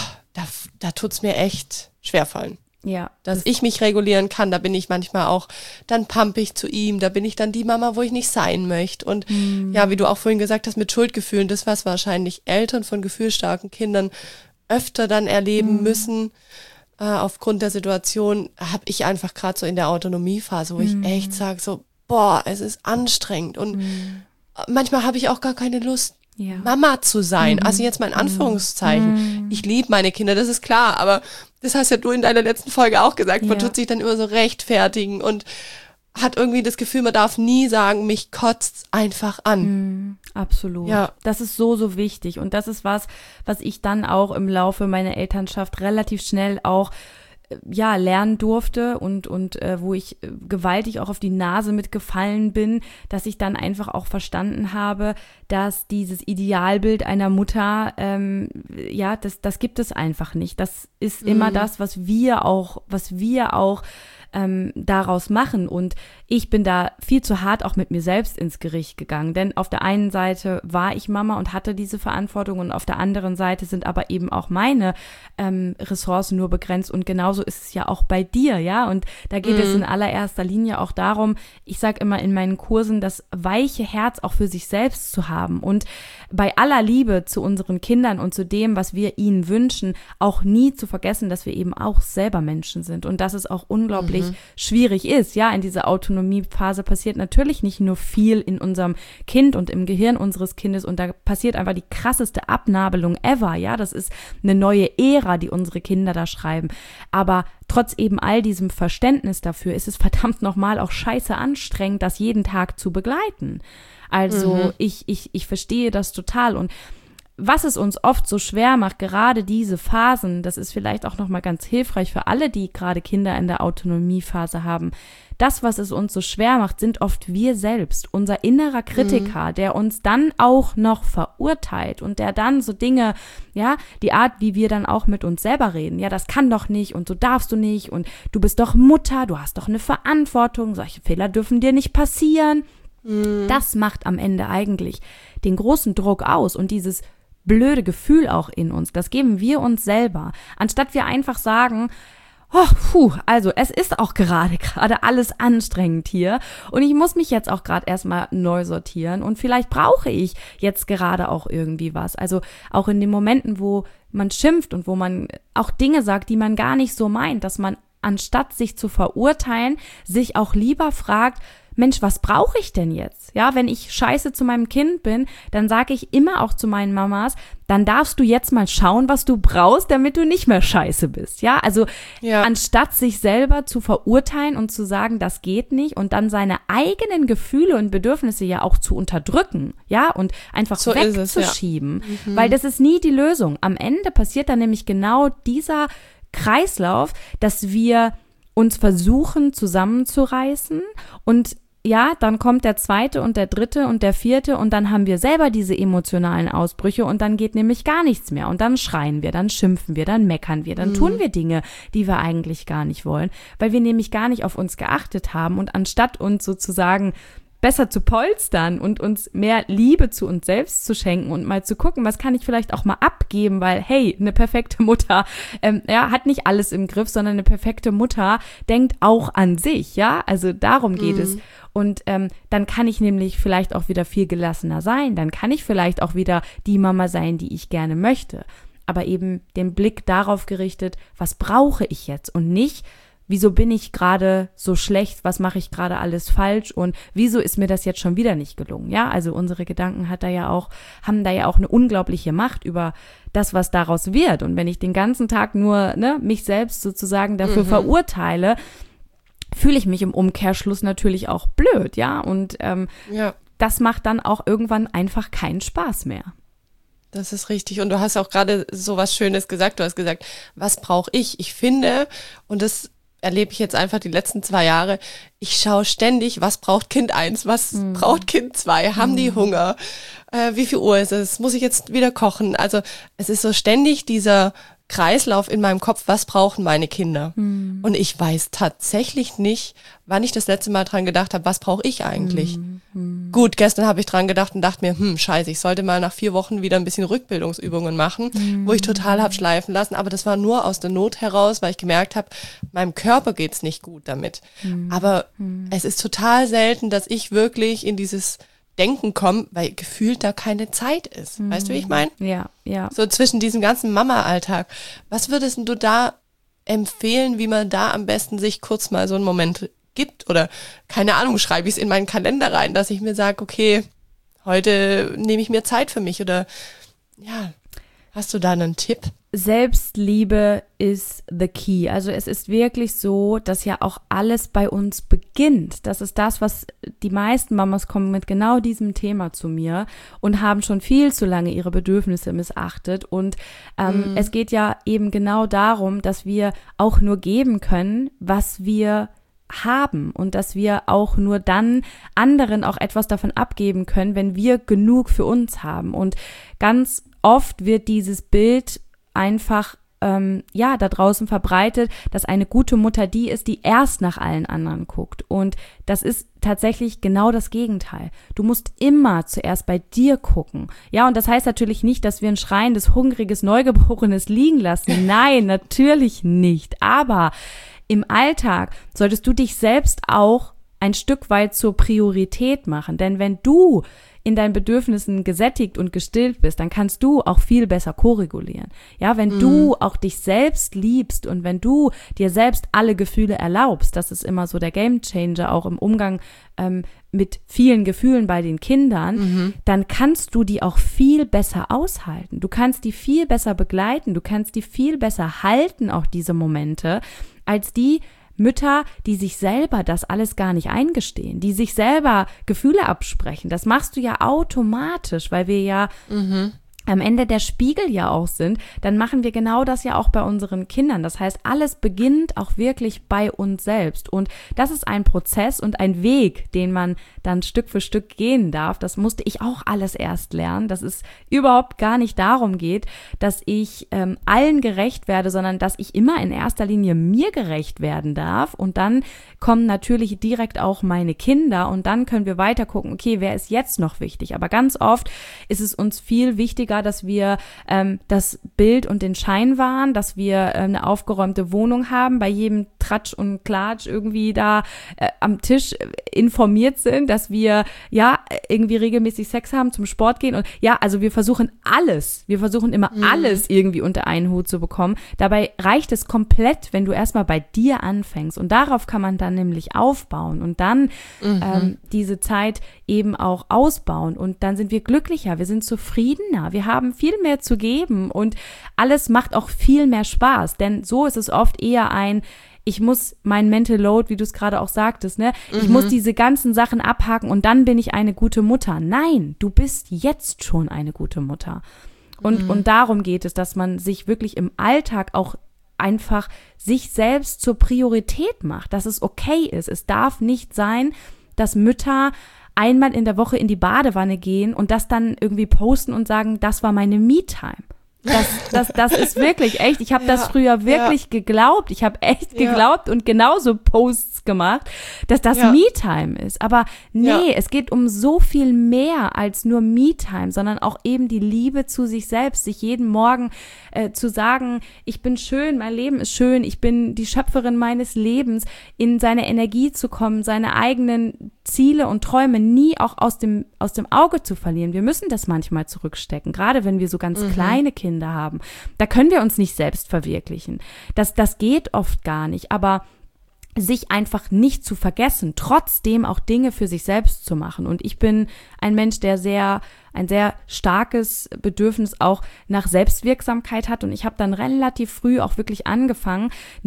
mir echt schwerfallen. Ja. Dass ich mich regulieren kann, da bin ich manchmal auch dann pampig zu ihm, da bin ich dann die Mama, wo ich nicht sein möchte. Und wie du auch vorhin gesagt hast, mit Schuldgefühlen, das, was wahrscheinlich Eltern von gefühlsstarken Kindern öfter dann erleben müssen, aufgrund der Situation, habe ich einfach gerade so in der Autonomiephase, wo ich echt sage so, es ist anstrengend und manchmal habe ich auch gar keine Lust, Mama zu sein. Also jetzt mal in Anführungszeichen. Ich liebe meine Kinder, das ist klar, aber das hast ja du in deiner letzten Folge auch gesagt, man tut sich dann immer so rechtfertigen und hat irgendwie das Gefühl, man darf nie sagen, mich kotzt einfach an. Absolut. Ja. Das ist so, so wichtig und das ist was ich dann auch im Laufe meiner Elternschaft relativ schnell auch lernen durfte und wo ich gewaltig auch auf die Nase mitgefallen bin, dass ich dann einfach auch verstanden habe, dass dieses Idealbild einer Mutter, das gibt es einfach nicht. Das ist immer das, was wir auch daraus machen. Und ich bin da viel zu hart auch mit mir selbst ins Gericht gegangen. Denn auf der einen Seite war ich Mama und hatte diese Verantwortung und auf der anderen Seite sind aber eben auch meine Ressourcen nur begrenzt. Und genauso ist es ja auch bei dir, ja. Und da geht es in allererster Linie auch darum, ich sage immer in meinen Kursen, das weiche Herz auch für sich selbst zu haben und bei aller Liebe zu unseren Kindern und zu dem, was wir ihnen wünschen, auch nie zu vergessen, dass wir eben auch selber Menschen sind und dass es auch unglaublich schwierig ist. Ja, in dieser Autonomiephase passiert natürlich nicht nur viel in unserem Kind und im Gehirn unseres Kindes und da passiert einfach die krasseste Abnabelung ever. Ja, das ist eine neue Ära, die unsere Kinder da schreiben. Aber trotz eben all diesem Verständnis dafür ist es verdammt nochmal auch scheiße anstrengend, das jeden Tag zu begleiten. Also ich verstehe das total und was es uns oft so schwer macht, gerade diese Phasen, das ist vielleicht auch nochmal ganz hilfreich für alle, die gerade Kinder in der Autonomiephase haben. Das, was es uns so schwer macht, sind oft wir selbst, unser innerer Kritiker, der uns dann auch noch verurteilt und der dann so Dinge, ja, die Art, wie wir dann auch mit uns selber reden, ja, das kann doch nicht und so darfst du nicht und du bist doch Mutter, du hast doch eine Verantwortung, solche Fehler dürfen dir nicht passieren. Das macht am Ende eigentlich den großen Druck aus und dieses blöde Gefühl auch in uns, das geben wir uns selber, anstatt wir einfach sagen, also es ist auch gerade alles anstrengend hier und ich muss mich jetzt auch gerade erstmal neu sortieren und vielleicht brauche ich jetzt gerade auch irgendwie was. Also auch in den Momenten, wo man schimpft und wo man auch Dinge sagt, die man gar nicht so meint, dass man anstatt sich zu verurteilen, sich auch lieber fragt, Mensch, was brauche ich denn jetzt? Ja, wenn ich scheiße zu meinem Kind bin, dann sage ich immer auch zu meinen Mamas, dann darfst du jetzt mal schauen, was du brauchst, damit du nicht mehr scheiße bist. Ja, also anstatt sich selber zu verurteilen und zu sagen, das geht nicht und dann seine eigenen Gefühle und Bedürfnisse ja auch zu unterdrücken, ja, und einfach so wegzuschieben, weil das ist nie die Lösung. Am Ende passiert dann nämlich genau dieser Kreislauf, dass wir uns versuchen zusammenzureißen und ja, dann kommt der zweite und der dritte und der vierte und dann haben wir selber diese emotionalen Ausbrüche und dann geht nämlich gar nichts mehr und dann schreien wir, dann schimpfen wir, dann meckern wir, dann tun wir Dinge, die wir eigentlich gar nicht wollen, weil wir nämlich gar nicht auf uns geachtet haben und anstatt uns sozusagen besser zu polstern und uns mehr Liebe zu uns selbst zu schenken und mal zu gucken, was kann ich vielleicht auch mal abgeben, weil hey, eine perfekte Mutter hat nicht alles im Griff, sondern eine perfekte Mutter denkt auch an sich, ja, also darum geht es. Und dann kann ich nämlich vielleicht auch wieder viel gelassener sein, dann kann ich vielleicht auch wieder die Mama sein, die ich gerne möchte, aber eben den Blick darauf gerichtet, was brauche ich jetzt und nicht, wieso bin ich gerade so schlecht, was mache ich gerade alles falsch und wieso ist mir das jetzt schon wieder nicht gelungen, ja, also unsere Gedanken haben da ja auch eine unglaubliche Macht über das, was daraus wird und wenn ich den ganzen Tag nur mich selbst sozusagen dafür verurteile, fühle ich mich im Umkehrschluss natürlich auch blöd, ja, und das macht dann auch irgendwann einfach keinen Spaß mehr. Das ist richtig und du hast auch gerade so was Schönes gesagt, du hast gesagt, was brauche ich? Ich finde, und das erlebe ich jetzt einfach die letzten 2 Jahre, ich schaue ständig, was braucht Kind 1, was braucht Kind 2, haben die Hunger, wie viel Uhr ist es, muss ich jetzt wieder kochen, also es ist so ständig dieser Kreislauf in meinem Kopf, was brauchen meine Kinder? Und ich weiß tatsächlich nicht, wann ich das letzte Mal dran gedacht habe, was brauche ich eigentlich? Gut, gestern habe ich dran gedacht und dachte mir, scheiße, ich sollte mal nach 4 Wochen wieder ein bisschen Rückbildungsübungen machen, wo ich total habe schleifen lassen, aber das war nur aus der Not heraus, weil ich gemerkt habe, meinem Körper geht's nicht gut damit. Aber es ist total selten, dass ich wirklich in dieses Denken komme, weil gefühlt da keine Zeit ist. Weißt du, wie ich meine? Ja, ja. So zwischen diesem ganzen Mama-Alltag. Was würdest du da empfehlen, wie man da am besten sich kurz mal so einen Moment gibt? Oder, keine Ahnung, schreibe ich es in meinen Kalender rein, dass ich mir sage, okay, heute nehme ich mir Zeit für mich. Oder, ja, hast du da einen Tipp? Selbstliebe ist the key. Also es ist wirklich so, dass ja auch alles bei uns beginnt. Das ist das, was die meisten Mamas kommen mit genau diesem Thema zu mir und haben schon viel zu lange ihre Bedürfnisse missachtet. Und es geht ja eben genau darum, dass wir auch nur geben können, was wir haben und dass wir auch nur dann anderen auch etwas davon abgeben können, wenn wir genug für uns haben. Und ganz oft wird dieses Bild einfach da draußen verbreitet, dass eine gute Mutter die ist, die erst nach allen anderen guckt. Und das ist tatsächlich genau das Gegenteil. Du musst immer zuerst bei dir gucken. Ja, und das heißt natürlich nicht, dass wir ein schreiendes, hungriges Neugeborenes liegen lassen. Nein, natürlich nicht. Aber im Alltag solltest du dich selbst auch ein Stück weit zur Priorität machen. Denn wenn du in deinen Bedürfnissen gesättigt und gestillt bist, dann kannst du auch viel besser koregulieren. Ja, wenn du auch dich selbst liebst und wenn du dir selbst alle Gefühle erlaubst, das ist immer so der Gamechanger auch im Umgang mit vielen Gefühlen bei den Kindern, dann kannst du die auch viel besser aushalten. Du kannst die viel besser begleiten, du kannst die viel besser halten, auch diese Momente, als die Mütter, die sich selber das alles gar nicht eingestehen, die sich selber Gefühle absprechen. Das machst du ja automatisch, weil wir ja am Ende der Spiegel ja auch sind, dann machen wir genau das ja auch bei unseren Kindern. Das heißt, alles beginnt auch wirklich bei uns selbst. Und das ist ein Prozess und ein Weg, den man dann Stück für Stück gehen darf. Das musste ich auch alles erst lernen, dass es überhaupt gar nicht darum geht, dass ich allen gerecht werde, sondern dass ich immer in erster Linie mir gerecht werden darf. Und dann kommen natürlich direkt auch meine Kinder und dann können wir weiter gucken, okay, wer ist jetzt noch wichtig? Aber ganz oft ist es uns viel wichtiger, dass wir das Bild und den Schein wahren, dass wir eine aufgeräumte Wohnung haben, bei jedem Tratsch und Klatsch irgendwie da am Tisch informiert sind, dass wir ja irgendwie regelmäßig Sex haben, zum Sport gehen und ja, also wir versuchen immer alles irgendwie unter einen Hut zu bekommen. Dabei reicht es komplett, wenn du erstmal bei dir anfängst und darauf kann man dann nämlich aufbauen und dann diese Zeit eben auch ausbauen und dann sind wir glücklicher, wir sind zufriedener, wir haben viel mehr zu geben und alles macht auch viel mehr Spaß, denn so ist es oft eher ich muss mein Mental Load, wie du es gerade auch sagtest, ne? Ich muss diese ganzen Sachen abhaken und dann bin ich eine gute Mutter. Nein, du bist jetzt schon eine gute Mutter. Und darum geht es, dass man sich wirklich im Alltag auch einfach sich selbst zur Priorität macht, dass es okay ist. Es darf nicht sein, dass Mütter einmal in der Woche in die Badewanne gehen und das dann irgendwie posten und sagen, das war meine Me-Time. Das ist wirklich echt. Ich habe das früher wirklich geglaubt. Ich habe echt geglaubt und genauso Posts gemacht, dass das Me-Time ist. Aber nee, es geht um so viel mehr als nur Me-Time, sondern auch eben die Liebe zu sich selbst, sich jeden Morgen zu sagen, ich bin schön, mein Leben ist schön, ich bin die Schöpferin meines Lebens, in seine Energie zu kommen, seine eigenen Ziele und Träume nie auch aus dem Auge zu verlieren. Wir müssen das manchmal zurückstecken, gerade wenn wir so ganz kleine Kinder haben. Da können wir uns nicht selbst verwirklichen. Das geht oft gar nicht, aber sich einfach nicht zu vergessen, trotzdem auch Dinge für sich selbst zu machen. Und ich bin ein Mensch, der ein sehr starkes Bedürfnis auch nach Selbstwirksamkeit hat und ich habe dann relativ früh auch wirklich angefangen,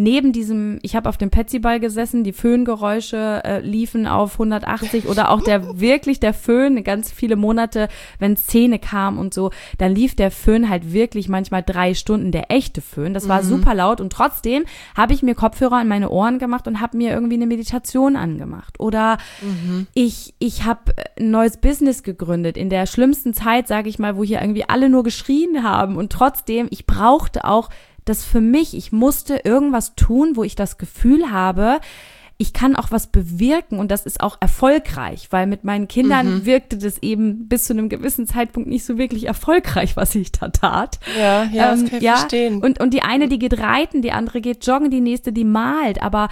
ich habe auf dem Petsyball gesessen, die Föhngeräusche liefen auf 180 oder auch der Föhn, ganz viele Monate, wenn Szene kam und so, dann lief der Föhn halt wirklich manchmal 3 Stunden, der echte Föhn, das war super laut und trotzdem habe ich mir Kopfhörer in meine Ohren gemacht und habe mir irgendwie eine Meditation angemacht oder ich habe ein neues Business gegründet in der schlimmsten Zeit, sage ich mal, wo hier irgendwie alle nur geschrien haben und trotzdem, ich brauchte auch das für mich, ich musste irgendwas tun, wo ich das Gefühl habe, ich kann auch was bewirken und das ist auch erfolgreich, weil mit meinen Kindern wirkte das eben bis zu einem gewissen Zeitpunkt nicht so wirklich erfolgreich, was ich da tat. Ja, das kann ich verstehen. Und die eine, die geht reiten, die andere geht joggen, die nächste, die malt, aber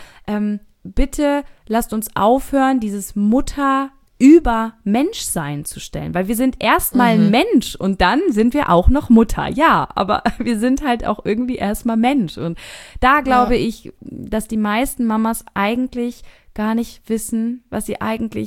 bitte lasst uns aufhören, dieses Mutter über Menschsein zu stellen, weil wir sind erstmal ein Mensch und dann sind wir auch noch Mutter, ja, aber wir sind halt auch irgendwie erstmal Mensch und da glaube ich, dass die meisten Mamas eigentlich gar nicht wissen, was sie eigentlich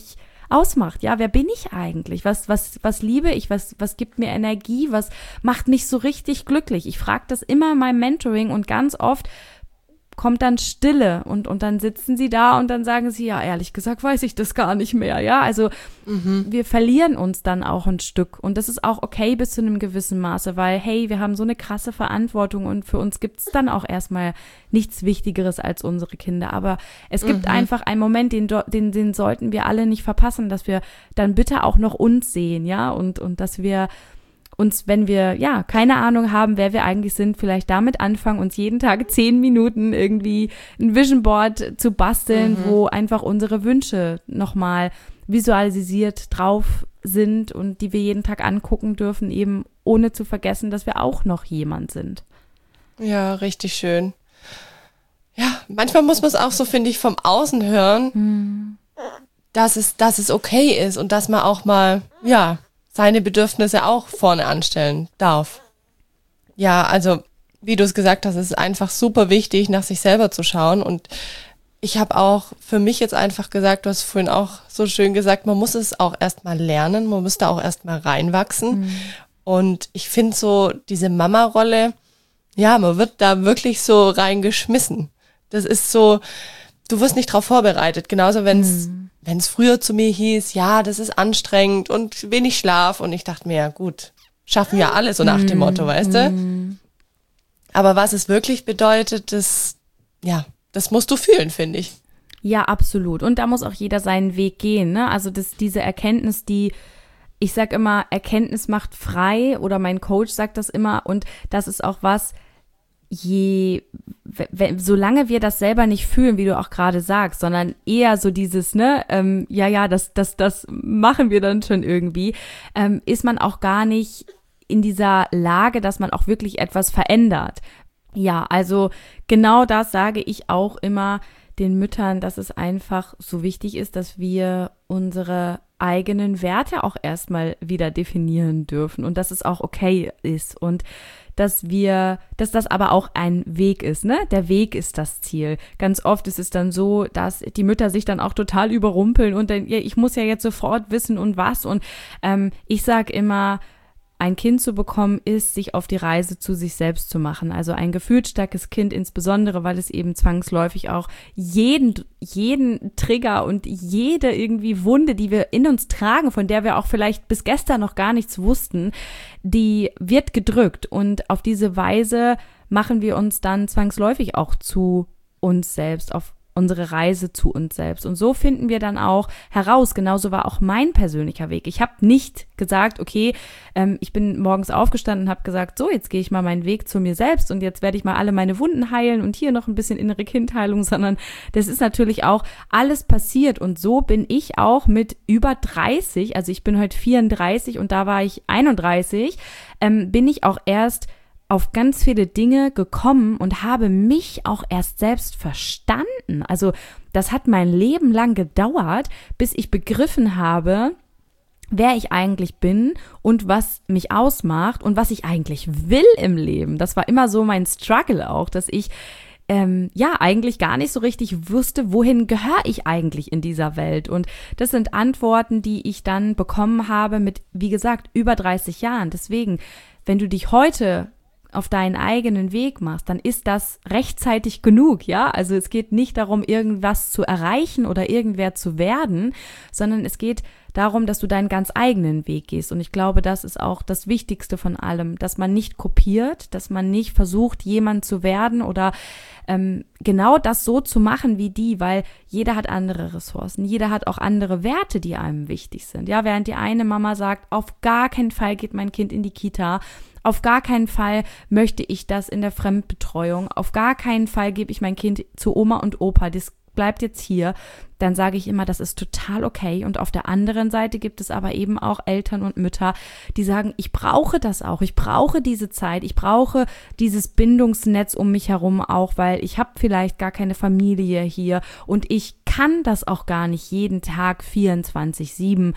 ausmacht. Ja, wer bin ich eigentlich? Was liebe ich? Was gibt mir Energie? Was macht mich so richtig glücklich? Ich frage das immer in meinem Mentoring und ganz oft kommt dann Stille und dann sitzen sie da und dann sagen sie, ja, ehrlich gesagt weiß ich das gar nicht mehr, ja, also wir verlieren uns dann auch ein Stück und das ist auch okay bis zu einem gewissen Maße, weil, hey, wir haben so eine krasse Verantwortung und für uns gibt's dann auch erstmal nichts Wichtigeres als unsere Kinder, aber es gibt einfach einen Moment, den sollten wir alle nicht verpassen, dass wir dann bitte auch noch uns sehen, ja, und dass wir uns, wenn wir, ja, keine Ahnung haben, wer wir eigentlich sind, vielleicht damit anfangen, uns jeden Tag 10 Minuten irgendwie ein Vision Board zu basteln, wo einfach unsere Wünsche nochmal visualisiert drauf sind und die wir jeden Tag angucken dürfen, eben ohne zu vergessen, dass wir auch noch jemand sind. Ja, richtig schön. Ja, manchmal muss man es auch so, finde ich, vom Außen hören, dass es okay ist und dass man auch mal, ja, seine Bedürfnisse auch vorne anstellen darf. Ja, also wie du es gesagt hast, es ist einfach super wichtig, nach sich selber zu schauen. Und ich habe auch für mich jetzt einfach gesagt, du hast vorhin auch so schön gesagt, man muss es auch erstmal lernen, man muss da auch erstmal reinwachsen. Und ich finde so diese Mama-Rolle, ja, man wird da wirklich so reingeschmissen. Das ist so, du wirst nicht drauf vorbereitet. Genauso wenn es früher zu mir hieß, ja, das ist anstrengend und wenig Schlaf. Und ich dachte mir, ja gut, schaffen ja alle so nach dem Motto, weißt du? Aber was es wirklich bedeutet, das musst du fühlen, finde ich. Ja, absolut. Und da muss auch jeder seinen Weg gehen, ne? Also diese Erkenntnis, ich sag immer, Erkenntnis macht frei, oder mein Coach sagt das immer, und das ist auch was, solange wir das selber nicht fühlen, wie du auch gerade sagst, sondern eher so dieses, ne, das machen wir dann schon irgendwie, ist man auch gar nicht in dieser Lage, dass man auch wirklich etwas verändert. Ja, also genau das sage ich auch immer den Müttern, dass es einfach so wichtig ist, dass wir unsere eigenen Werte auch erstmal wieder definieren dürfen und dass es auch okay ist und dass das aber auch ein Weg ist, ne? Der Weg ist das Ziel. Ganz oft ist es dann so, dass die Mütter sich dann auch total überrumpeln und dann, ja, ich muss ja jetzt sofort wissen und was. Und ich sag immer, ein Kind zu bekommen, ist, sich auf die Reise zu sich selbst zu machen. Also ein gefühlsstarkes Kind insbesondere, weil es eben zwangsläufig auch jeden Trigger und jede irgendwie Wunde, die wir in uns tragen, von der wir auch vielleicht bis gestern noch gar nichts wussten, die wird gedrückt. Und auf diese Weise machen wir uns dann zwangsläufig auch zu uns selbst, auf unsere Reise zu uns selbst. Und so finden wir dann auch heraus, genauso war auch mein persönlicher Weg. Ich habe nicht gesagt, okay, ich bin morgens aufgestanden und habe gesagt, so, jetzt gehe ich mal meinen Weg zu mir selbst und jetzt werde ich mal alle meine Wunden heilen und hier noch ein bisschen innere Kindheilung, sondern das ist natürlich auch alles passiert. Und so bin ich auch mit über 30, also ich bin heute 34 und da war ich 31, bin ich auch erst auf ganz viele Dinge gekommen und habe mich auch erst selbst verstanden. Also das hat mein Leben lang gedauert, bis ich begriffen habe, wer ich eigentlich bin und was mich ausmacht und was ich eigentlich will im Leben. Das war immer so mein Struggle auch, dass ich eigentlich gar nicht so richtig wusste, wohin gehöre ich eigentlich in dieser Welt. Und das sind Antworten, die ich dann bekommen habe mit, wie gesagt, über 30 Jahren. Deswegen, wenn du dich heute auf deinen eigenen Weg machst, dann ist das rechtzeitig genug, ja? Also es geht nicht darum, irgendwas zu erreichen oder irgendwer zu werden, sondern es geht darum, dass du deinen ganz eigenen Weg gehst. Und ich glaube, das ist auch das Wichtigste von allem, dass man nicht kopiert, dass man nicht versucht, jemand zu werden oder genau das so zu machen wie die, weil jeder hat andere Ressourcen, jeder hat auch andere Werte, die einem wichtig sind. Ja, während die eine Mama sagt, auf gar keinen Fall geht mein Kind in die Kita, auf gar keinen Fall möchte ich das in der Fremdbetreuung, auf gar keinen Fall gebe ich mein Kind zu Oma und Opa, das bleibt jetzt hier, dann sage ich immer, das ist total okay. Und auf der anderen Seite gibt es aber eben auch Eltern und Mütter, die sagen, ich brauche das auch, ich brauche diese Zeit, ich brauche dieses Bindungsnetz um mich herum auch, weil ich habe vielleicht gar keine Familie hier und ich kann das auch gar nicht jeden Tag 24/7.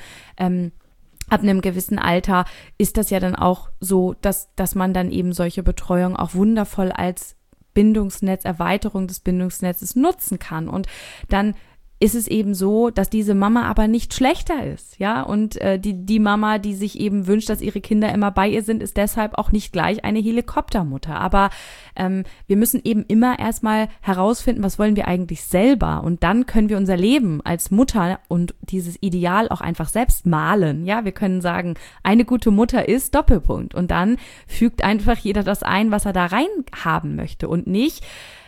Ab einem gewissen Alter ist das ja dann auch so, dass man dann eben solche Betreuung auch wundervoll als Bindungsnetz, Erweiterung des Bindungsnetzes nutzen kann. Und dann ist es eben so, dass diese Mama aber nicht schlechter ist, ja, und die Mama, die sich eben wünscht, dass ihre Kinder immer bei ihr sind, ist deshalb auch nicht gleich eine Helikoptermutter, aber wir müssen eben immer erstmal herausfinden, was wollen wir eigentlich selber, und dann können wir unser Leben als Mutter und dieses Ideal auch einfach selbst malen, ja, wir können sagen, eine gute Mutter ist Doppelpunkt, und dann fügt einfach jeder das ein, was er da rein haben möchte, und nicht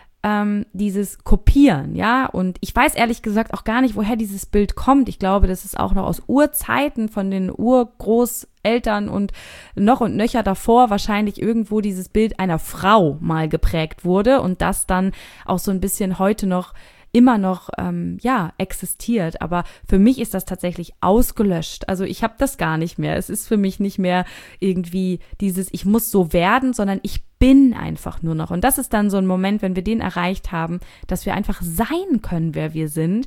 dieses Kopieren, ja, und ich weiß ehrlich gesagt auch gar nicht, woher dieses Bild kommt. Ich glaube, das ist auch noch aus Urzeiten von den Urgroßeltern und noch und nöcher davor wahrscheinlich irgendwo dieses Bild einer Frau mal geprägt wurde und das dann auch so ein bisschen heute noch immer noch existiert, aber für mich ist das tatsächlich ausgelöscht. Also ich habe das gar nicht mehr. Es ist für mich nicht mehr irgendwie dieses ich muss so werden, sondern ich bin einfach nur noch. Und das ist dann so ein Moment, wenn wir den erreicht haben, dass wir einfach sein können, wer wir sind.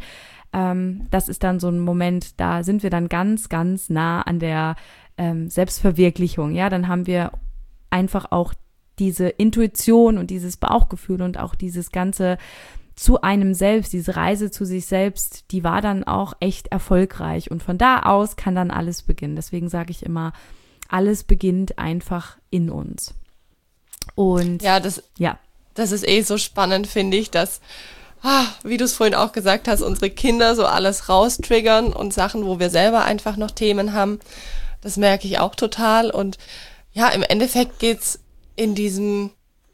Das ist dann so ein Moment, da sind wir dann ganz, ganz nah an der Selbstverwirklichung. Ja, dann haben wir einfach auch diese Intuition und dieses Bauchgefühl und auch dieses ganze zu einem selbst, diese Reise zu sich selbst, die war dann auch echt erfolgreich. Und von da aus kann dann alles beginnen. Deswegen sage ich immer, alles beginnt einfach in uns. Und das ist so spannend, finde ich, dass, wie du es vorhin auch gesagt hast, unsere Kinder so alles raustriggern und Sachen, wo wir selber einfach noch Themen haben. Das merke ich auch total. Und ja, im Endeffekt geht's in diesem,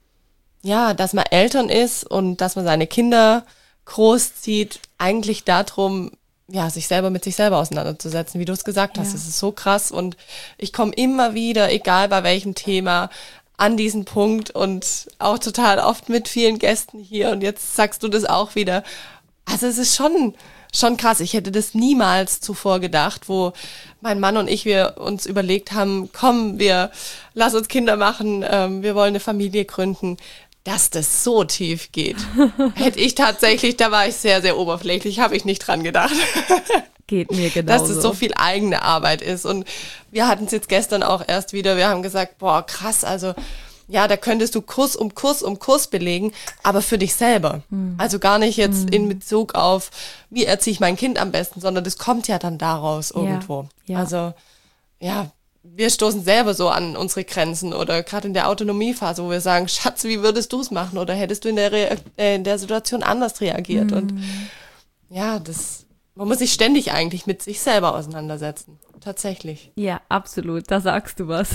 dass man Eltern ist und dass man seine Kinder großzieht, eigentlich darum, sich selber mit sich selber auseinanderzusetzen, wie du es gesagt hast. Das ist so krass und ich komme immer wieder, egal bei welchem Thema, an diesen Punkt und auch total oft mit vielen Gästen hier und jetzt sagst du das auch wieder. Also es ist schon krass. Ich hätte das niemals zuvor gedacht, wo mein Mann und ich, wir uns überlegt haben, komm, lass uns Kinder machen, wir wollen eine Familie gründen, dass das so tief geht. Hätte ich tatsächlich, da war ich sehr, sehr oberflächlich, habe ich nicht dran gedacht. Geht mir genauso. Dass es so viel eigene Arbeit ist. Und wir hatten es jetzt gestern auch erst wieder, wir haben gesagt, boah, krass, also da könntest du Kurs um Kurs belegen, aber für dich selber. Also gar nicht jetzt in Bezug auf, wie erziehe ich mein Kind am besten, sondern das kommt ja dann daraus irgendwo. Ja. Also wir stoßen selber so an unsere Grenzen oder gerade in der Autonomiephase, wo wir sagen, Schatz, wie würdest du es machen oder hättest du in der Situation anders reagiert? Und man muss sich ständig eigentlich mit sich selber auseinandersetzen. Tatsächlich. Ja, absolut. Da sagst du was.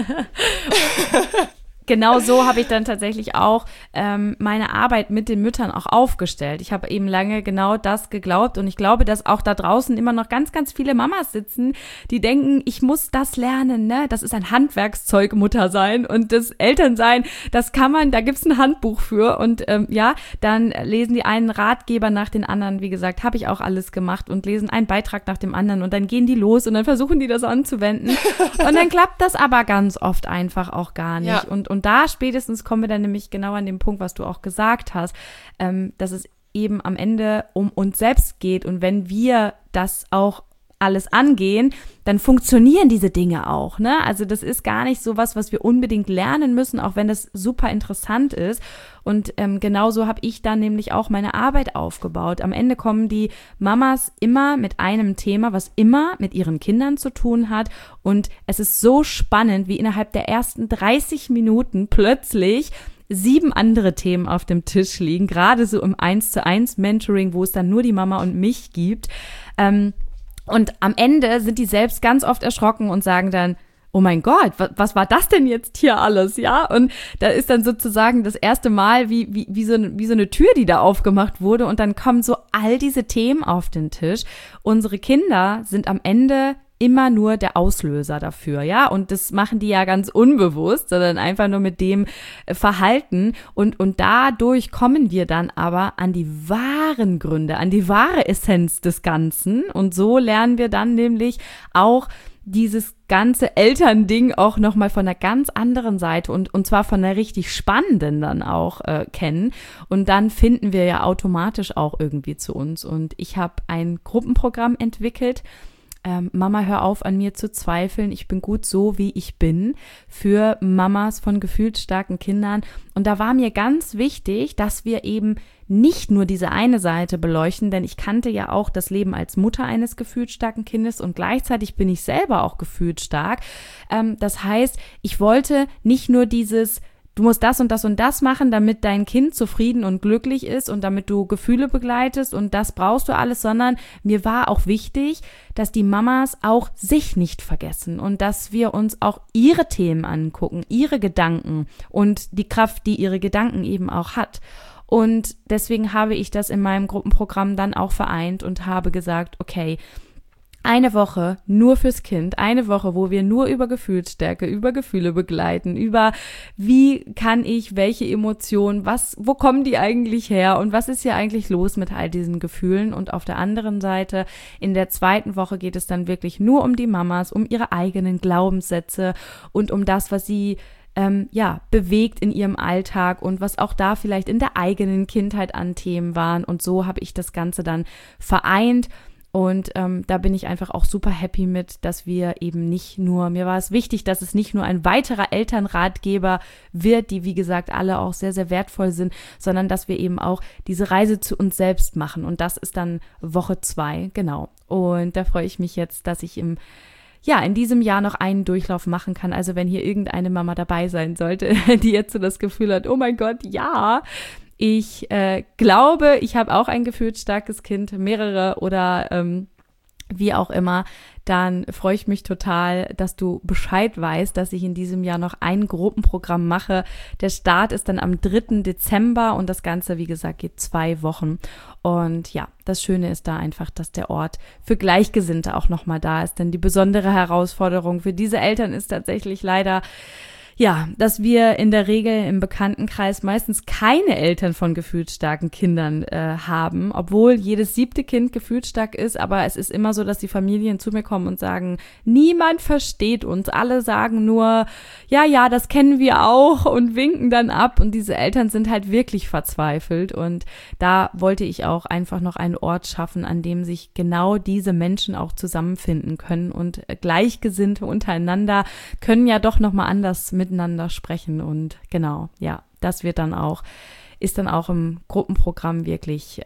Genau so habe ich dann tatsächlich auch meine Arbeit mit den Müttern auch aufgestellt. Ich habe eben lange genau das geglaubt und ich glaube, dass auch da draußen immer noch ganz, ganz viele Mamas sitzen, die denken, ich muss das lernen, ne? Das ist ein Handwerkszeug, Mutter sein und das Elternsein, das kann man, da gibt's ein Handbuch für und dann lesen die einen Ratgeber nach den anderen, wie gesagt, habe ich auch alles gemacht und lesen einen Beitrag nach dem anderen und dann gehen die los und dann versuchen die das anzuwenden und dann klappt das aber ganz oft einfach auch gar nicht. Ja. Und da spätestens kommen wir dann nämlich genau an den Punkt, was du auch gesagt hast, dass es eben am Ende um uns selbst geht. Und wenn wir das auch alles angehen, dann funktionieren diese Dinge auch, ne? Also das ist gar nicht so was wir unbedingt lernen müssen, auch wenn das super interessant ist. Und genauso habe ich dann nämlich auch meine Arbeit aufgebaut. Am Ende kommen die Mamas immer mit einem Thema, was immer mit ihren Kindern zu tun hat. Und es ist so spannend, wie innerhalb der ersten 30 Minuten plötzlich 7 andere Themen auf dem Tisch liegen, gerade so im 1:1 Mentoring, wo es dann nur die Mama und mich gibt. Und am Ende sind die selbst ganz oft erschrocken und sagen dann, oh mein Gott, was war das denn jetzt hier alles, ja? Und da ist dann sozusagen das erste Mal wie so eine Tür, die da aufgemacht wurde und dann kommen so all diese Themen auf den Tisch. Unsere Kinder sind am Ende immer nur der Auslöser dafür, ja, und das machen die ja ganz unbewusst, sondern einfach nur mit dem Verhalten und dadurch kommen wir dann aber an die wahren Gründe, an die wahre Essenz des Ganzen und so lernen wir dann nämlich auch dieses ganze Elternding auch nochmal von einer ganz anderen Seite und zwar von einer richtig spannenden dann auch kennen und dann finden wir ja automatisch auch irgendwie zu uns und ich habe ein Gruppenprogramm entwickelt, Mama, hör auf, an mir zu zweifeln, ich bin gut so, wie ich bin, für Mamas von gefühlsstarken Kindern. Und da war mir ganz wichtig, dass wir eben nicht nur diese eine Seite beleuchten, denn ich kannte ja auch das Leben als Mutter eines gefühlsstarken Kindes und gleichzeitig bin ich selber auch gefühlsstark. Das heißt, ich wollte nicht nur dieses du musst das und das und das machen, damit dein Kind zufrieden und glücklich ist und damit du Gefühle begleitest und das brauchst du alles, sondern mir war auch wichtig, dass die Mamas auch sich nicht vergessen und dass wir uns auch ihre Themen angucken, ihre Gedanken und die Kraft, die ihre Gedanken eben auch hat. Und deswegen habe ich das in meinem Gruppenprogramm dann auch vereint und habe gesagt, okay, eine Woche nur fürs Kind, eine Woche, wo wir nur über Gefühlsstärke, über Gefühle begleiten, über wie kann ich, welche Emotionen, wo kommen die eigentlich her und was ist hier eigentlich los mit all diesen Gefühlen. Und auf der anderen Seite, in der zweiten Woche geht es dann wirklich nur um die Mamas, um ihre eigenen Glaubenssätze und um das, was sie bewegt in ihrem Alltag und was auch da vielleicht in der eigenen Kindheit an Themen waren. Und so habe ich das Ganze dann vereint. Und da bin ich einfach auch super happy mit, dass wir eben nicht nur, mir war es wichtig, dass es nicht nur ein weiterer Elternratgeber wird, die wie gesagt alle auch sehr, sehr wertvoll sind, sondern dass wir eben auch diese Reise zu uns selbst machen. Und das ist dann Woche 2, genau. Und da freue ich mich jetzt, dass ich in diesem Jahr noch einen Durchlauf machen kann. Also wenn hier irgendeine Mama dabei sein sollte, die jetzt so das Gefühl hat, oh mein Gott, ja, ich glaube, ich habe auch ein gefühlsstarkes Kind, mehrere oder wie auch immer, dann freue ich mich total, dass du Bescheid weißt, dass ich in diesem Jahr noch ein Gruppenprogramm mache. Der Start ist dann am 3. Dezember und das Ganze, wie gesagt, geht 2 Wochen. Und ja, das Schöne ist da einfach, dass der Ort für Gleichgesinnte auch nochmal da ist. Denn die besondere Herausforderung für diese Eltern ist tatsächlich leider, dass wir in der Regel im Bekanntenkreis meistens keine Eltern von gefühlsstarken Kindern haben, obwohl jedes 7. Kind gefühlsstark ist, aber es ist immer so, dass die Familien zu mir kommen und sagen, niemand versteht uns, alle sagen nur, ja, das kennen wir auch und winken dann ab und diese Eltern sind halt wirklich verzweifelt und da wollte ich auch einfach noch einen Ort schaffen, an dem sich genau diese Menschen auch zusammenfinden können und Gleichgesinnte untereinander können ja doch nochmal anders miteinander sprechen und genau, das ist dann auch im Gruppenprogramm wirklich,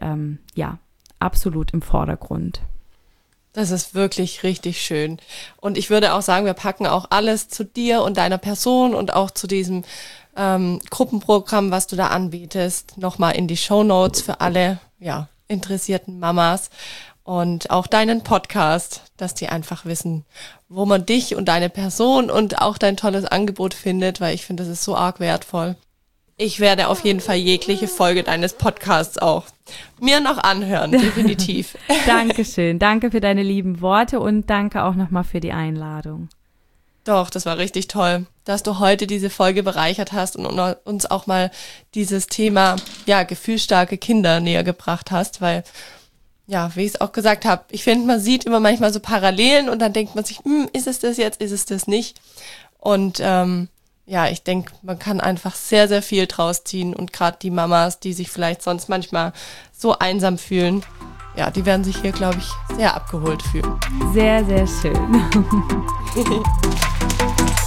absolut im Vordergrund. Das ist wirklich richtig schön. Und ich würde auch sagen, wir packen auch alles zu dir und deiner Person und auch zu diesem Gruppenprogramm, was du da anbietest, nochmal in die Shownotes für alle, interessierten Mamas. Und auch deinen Podcast, dass die einfach wissen, wo man dich und deine Person und auch dein tolles Angebot findet, weil ich finde, das ist so arg wertvoll. Ich werde auf jeden Fall jegliche Folge deines Podcasts auch mir noch anhören, definitiv. Dankeschön, danke für deine lieben Worte und danke auch nochmal für die Einladung. Doch, das war richtig toll, dass du heute diese Folge bereichert hast und uns auch mal dieses Thema, gefühlsstarke Kinder näher gebracht hast, weil wie ich es auch gesagt habe, ich finde, man sieht immer manchmal so Parallelen und dann denkt man sich, ist es das jetzt, ist es das nicht? Und ich denke, man kann einfach sehr, sehr viel draus ziehen und gerade die Mamas, die sich vielleicht sonst manchmal so einsam fühlen, die werden sich hier, glaube ich, sehr abgeholt fühlen. Sehr, sehr schön.